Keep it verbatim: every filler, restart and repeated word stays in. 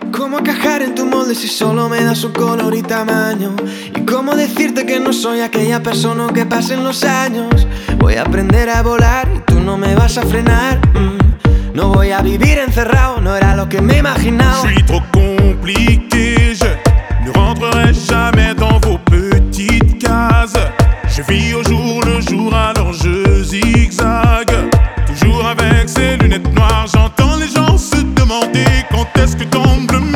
¿Cómo encajar en tu molde si solo me das un color y tamaño? ¿Y cómo decirte que no soy aquella persona que pasen los años? Voy a aprender a volar y tú no me vas a frenar. mm. No voy a vivir encerrado, no era lo que me imaginaba. Je suis trop compliqué, je ne rentrerai jamais dans vos petites cases. Je vis au jour le jour, alors je zigzague. Toujours avec ces lunettes noires, j'entends les gens se demander quand est-ce que tombe le